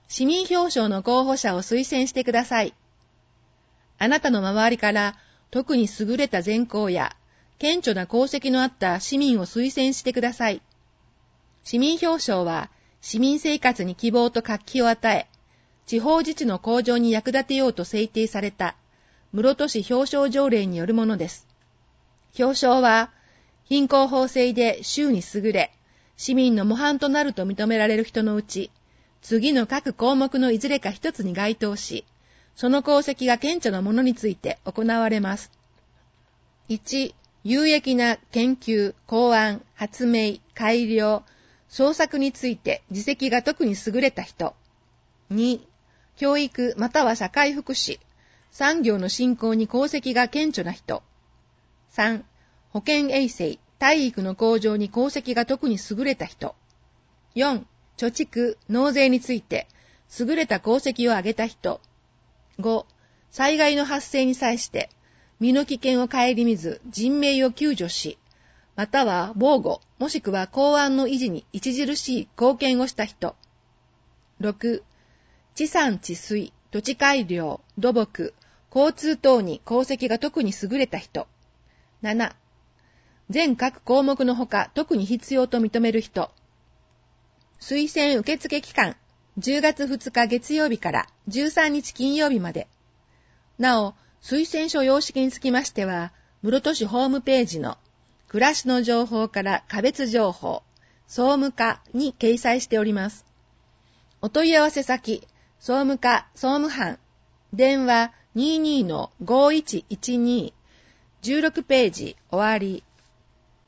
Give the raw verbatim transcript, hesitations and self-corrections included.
市民表彰の候補者を推薦してください。あなたの周りから特に優れた善行や顕著な功績のあった市民を推薦してください。市民表彰は市民生活に希望と活気を与え、地方自治の向上に役立てようと制定された室戸市表彰条例によるものです。表彰は品行法制で衆に優れ、市民の模範となると認められる人のうち、次の各項目のいずれか一つに該当し、その功績が顕著なものについて行われます。いち、有益な研究、考案、発明、改良、創作について実績が特に優れた人。に、教育または社会福祉、産業の振興に功績が顕著な人。さん、保健衛生、体育の向上に功績が特に優れた人。よん、貯蓄、納税について優れた功績を挙げた人。ご、災害の発生に際して身の危険を顧みず人命を救助し、または防護もしくは公安の維持に著しい貢献をした人。ろく、地産地水、土地改良、土木、交通等に功績が特に優れた人。なな、全各項目のほか特に必要と認める人。推薦受付期間、じゅうがつふつか月曜日からじゅうさんにち金曜日まで。なお、推薦書様式につきましては、室戸市ホームページの暮らしの情報から個別情報、総務課に掲載しております。お問い合わせ先、総務課総務班、電話 にじゅうにのごいちいちに、じゅうろくページ終わり。